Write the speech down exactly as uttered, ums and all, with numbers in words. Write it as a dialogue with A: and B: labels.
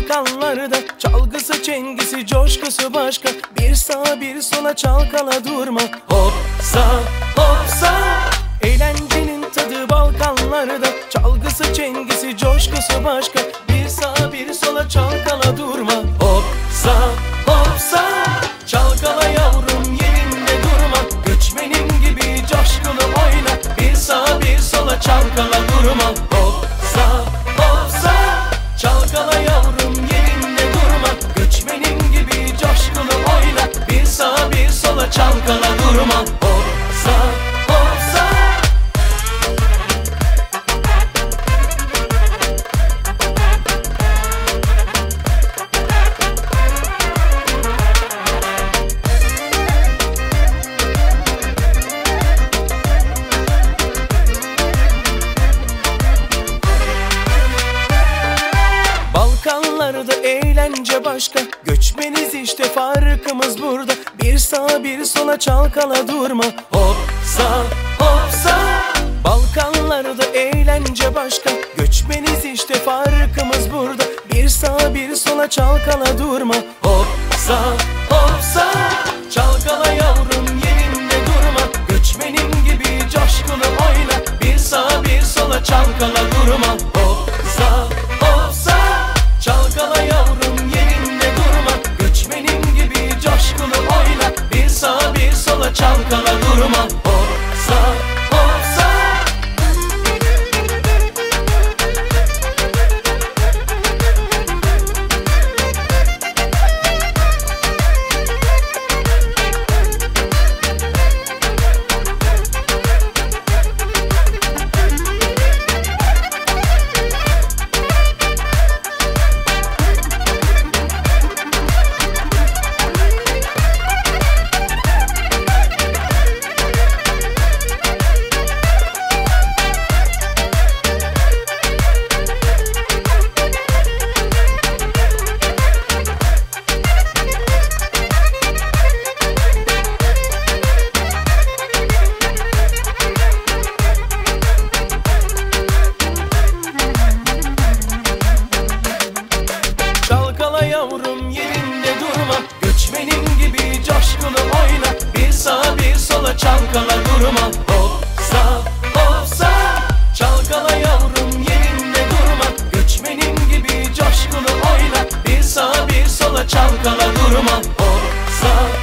A: Balkanlarda çalgısı çengisi coşkusu başka. Bir sağa bir sola çalkala durma. Hop sağ hop sağ. Eğlencenin tadı Balkanlarda çalgısı çengisi coşkusu başka. Bir sağa bir sola çalkala durma. Hop sağ hop sağ. Çalkala yavrum yerinde durma. Göçmenin gibi coşkulu oyna. Bir sağa bir sola çalkala durma. Hop sağ hop sağ. Çalkala yavrum yerinde durma. Göçmenin gibi coşkulu oyna. Bir sağa bir sola çalkala durma. Hop sağ hop sağ. Balkanlarda eğlence başka. Göçmeniz işte farkımız burada. Bir sağa bir sola çalkala durma. Hop sağ hop sağ. Balkanlarda eğlence başka. Göçmeniz işte farkımız burada. Bir sağa bir sola çalkala durma. Hop sağ hop sağ. Çalkala yavrum yerinde durma. Göçmenin gibi coşkulu oyna. Bir sağa bir sola çalkala durma. Hop sağ hop sağ. Çalkala yavrum yerinde durma. Göçmenin gibi coşkulu oyna. Bir sağa bir sola çalkala durma. Hop sağ hop sağ. Çalkala yavrum yerinde durma. Göçmenin gibi coşkulu oyna. Bir sağa bir sola çalkala durma. Hop sağ hop sağ. Çalkala yavrum yerinde durma. Göçmenin gibi coşkulu oyna. Bir sağa bir sola çalkala durma. Hop sağ